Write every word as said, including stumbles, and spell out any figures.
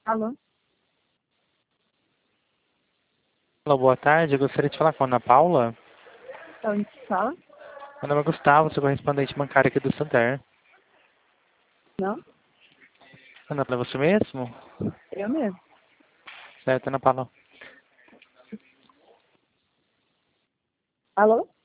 Alô? Alô, boa tarde. Eu gostaria de falar com a Ana Paula. Da onde se fala? Meu nome é Gustavo, sou correspondente bancário aqui do Santander. Não? Ana Paula, é você mesmo? Eu mesmo. Certo, Ana Paula. Alô?